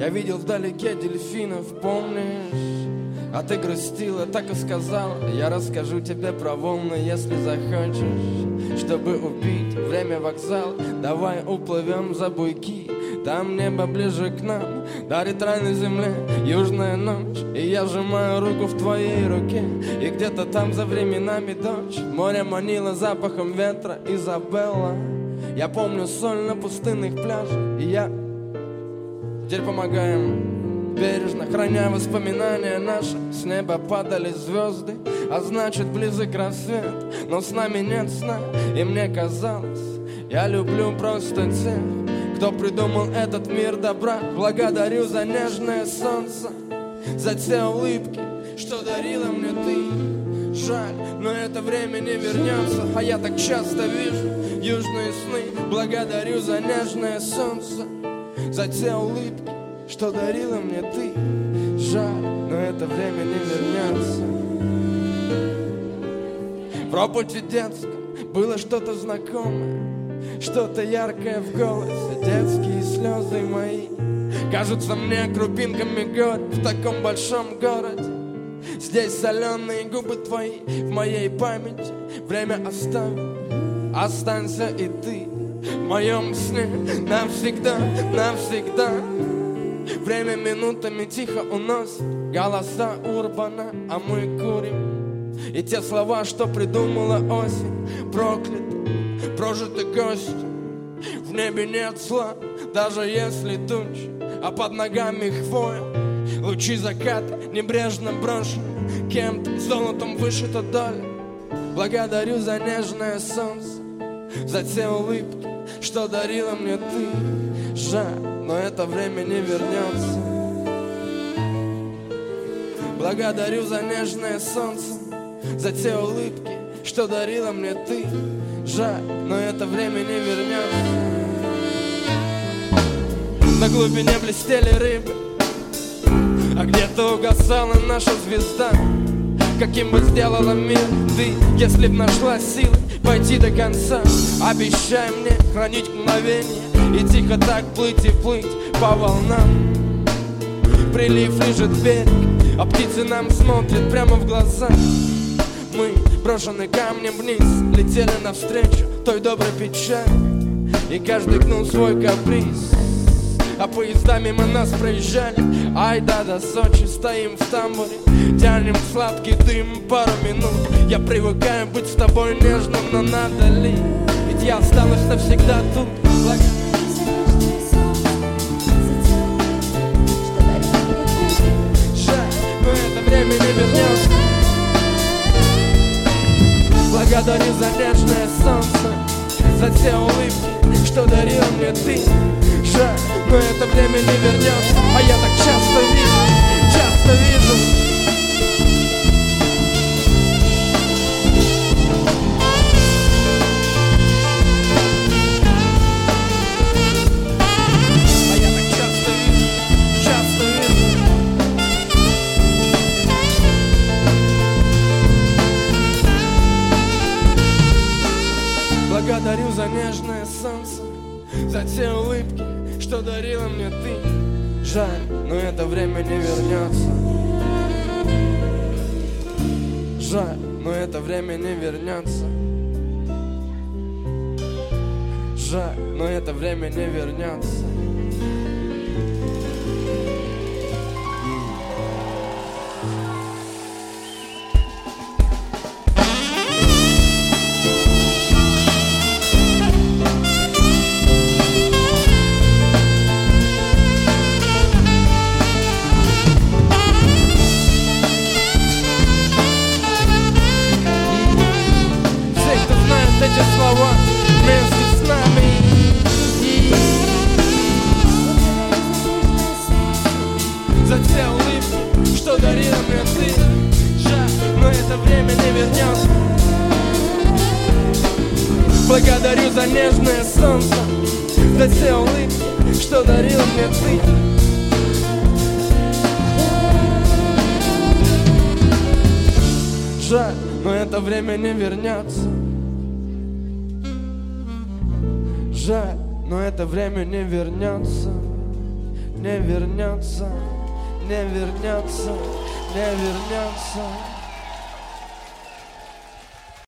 Я видел вдалеке дельфинов, помнишь? А ты грустила, так и сказала: я расскажу тебе про волны, если захочешь. Чтобы убить время, вокзал, давай уплывем за буйки. Там небо ближе к нам, дарит рай на земле южная ночь. И я сжимаю руку в твоей руке, и где-то там за временами дождь. Море манило запахом ветра, Изабелла. Я помню соль на пустынных пляжах, и я... Теперь помогаем бережно, храня воспоминания наши. С неба падали звезды, а значит близок рассвет. Но с нами нет сна, и мне казалось, я люблю просто тех, кто придумал этот мир добра. Благодарю за нежное солнце, за те улыбки, что дарила мне ты. Жаль, но это время не вернется, а я так часто вижу южные сны. Благодарю за нежное солнце, за те улыбки, что дарила мне ты. Жаль, но это время не вернется. В ропоте детском было что-то знакомое, что-то яркое в голосе, детские слезы мои кажутся мне крупинками горя в таком большом городе. Здесь соленые губы твои в моей памяти время оставил. Останься и ты в моем сне навсегда, навсегда. Время минутами тихо уносит голоса урбана, а мы курим. И те слова, что придумала осень, прокляты, прожиты гости. В небе нет зла, даже если тучи, а под ногами хвоя. Лучи заката небрежно брошены кем-то, золотом вышита доля. Благодарю за нежное солнце, за те улыбки, что дарила мне ты. Жаль, но это время не вернется. Благодарю за нежное солнце, за те улыбки, что дарила мне ты. Жаль, но это время не вернется. На глубине блестели рыбы, а где-то угасала наша звезда. Каким бы сделала мир ты, если б нашла силы пойти до конца? Обещай мне хранить мгновение и тихо так плыть и плыть по волнам. Прилив лежит берег, а птицы нам смотрят прямо в глаза. Мы, брошены камнем вниз, летели навстречу той доброй печали, и каждый гнул свой каприз, а поезда мимо нас проезжали. Ай да, до Сочи стоим в тамбуре, тянем сладкий дым пару минут. Я привыкаю быть с тобой нежным, но надо ли? Ведь я останусь навсегда тут. Жаль, но это время не вернется. Благодарю за нежное солнце, за те улыбки, что дарил мне ты. Жаль, но это время не вернется, а я так часто вижу, часто вижу. А я так часто вижу, часто вижу. Благодарю за нежное солнце, за те улыбки, что дарила мне ты. Жаль, но это время не вернется. Жаль, но это время не вернется. Жаль, но это время не вернется. Эти слова вместе с нами. За те улыбки, что дарила мне ты. Жаль, но это время не вернется. Благодарю за нежное солнце, за те улыбки, что дарила мне ты. Жаль, но это время не вернется. Жаль, но это время не вернется. не вернется, не вернется, не вернется.